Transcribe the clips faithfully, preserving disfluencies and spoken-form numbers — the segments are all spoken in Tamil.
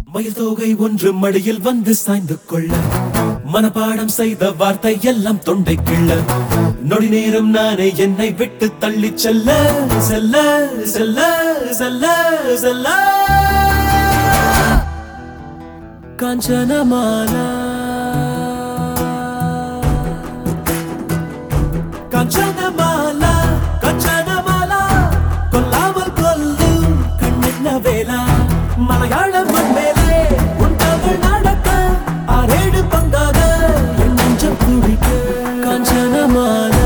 மயில் தோகை ஒன்று மடியில் வந்து சாய்ந்து கொள்ள மனப்பாடம் செய்த வார்த்தை எல்லாம் தொண்டை கிள்ள நொடி நேரம் நானே என்னை விட்டு தள்ளி செல்ல செல்ல செல்ல செல்ல செல்ல காஞ்சனமாலா காஞ்சனமாலா காஞ்சனமாலா கொல்லாமல் கொல்லும் கண்ணென்ன வேலா மலையாள மண்மேலே உன் தமிழ் நடக்க ஆறேழு பங்காக என் நெஞ்சம் துடிக்க காஞ்சனமாலா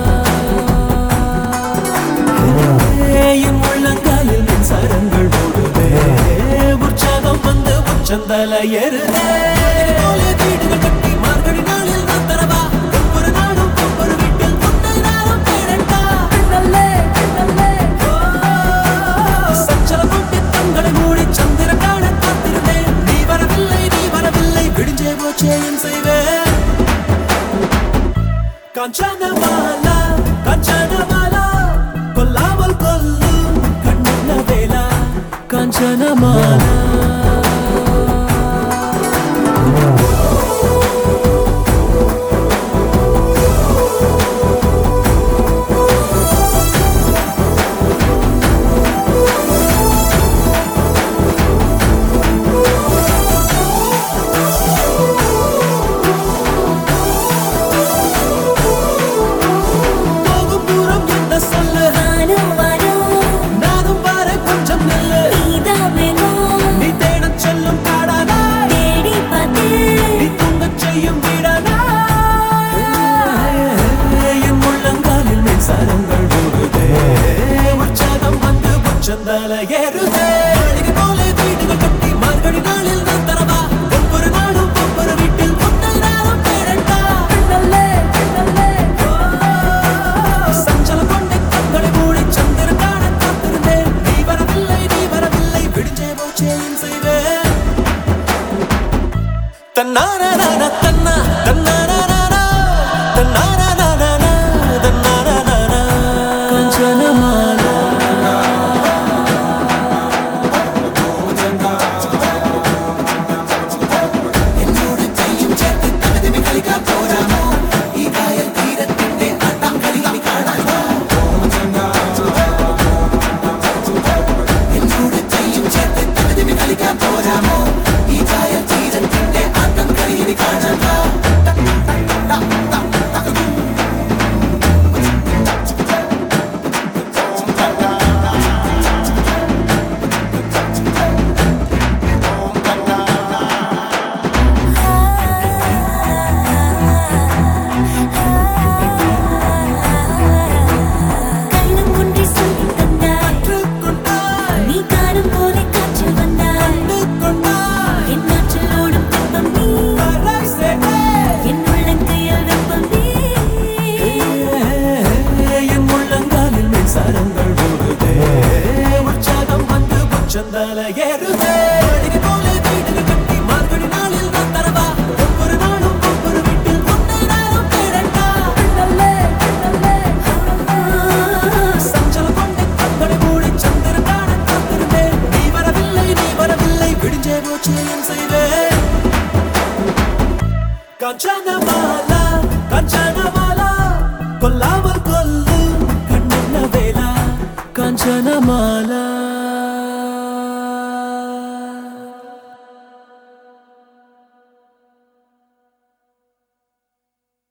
என் உள்ளங்காலில் மின்சாரங்கள் ஓடுதே உற்சாகம் வந்து உச்சந்தல ஏறுதே வீடுகள் கட்டி மார்கழி நாளில் நான் தரவா ஒவ்வொரு நாடும் ஒவ்வொரு வீட்டில் முத்தை நாளும் பேரண்டா சச்சல கொண்டு தங்களை மூடி சந்திர காண காத்திருந்தேன் நீ வரவில்லை நீ வரவில்லை விடிஞ்சே போச்சே என் செய்வேன் காஞ்சனமாலா காஞ்சனமாலா கொல்லாமல் கொல்லும் கண்ணென்ன வேலா காஞ்சனமாலா சந்தல ஏறுதே மாளிகை போல வீடுகள் கட்டி மார்கழி நாளில் நான் தரவா ஒவ்வொரு நாடும் ஒவ்வொரு வீட்டில் முத்தை நாளும் பேரண்டா சஞ்சல கொண்டை கண்களை மூடி சந்திர காண காத்திருந்தேன் நீ வரவில்லை நீ வரவில்லை விடிஞ்சே போச்சே என் செய்வேன் தன்னாரா தன்னா தன்னாரா தன்னாரா தன்னாரா காஞ்சனமாலா சந்தல ஏறுதே மாளிகை போல வீடுகள் கட்டி மார்கழி நாளில் நான் தரவா ஒவ்வொரு நாடும் ஒவ்வொரு வீட்டில் முத்தை நாளும் பேரண்டா சஞ்சல கொண்டை கண்களை மூடி சந்திர காண காத்திருந்தேன் நீ வரவில்லை நீ வரவில்லை விடிஞ்சே போச்சே என் செய்வேன் காஞ்சனமாலா காஞ்சனமாலா கொல்லாமல் கொல்லும் கண்ணென்ன வேலா காஞ்சனமாலா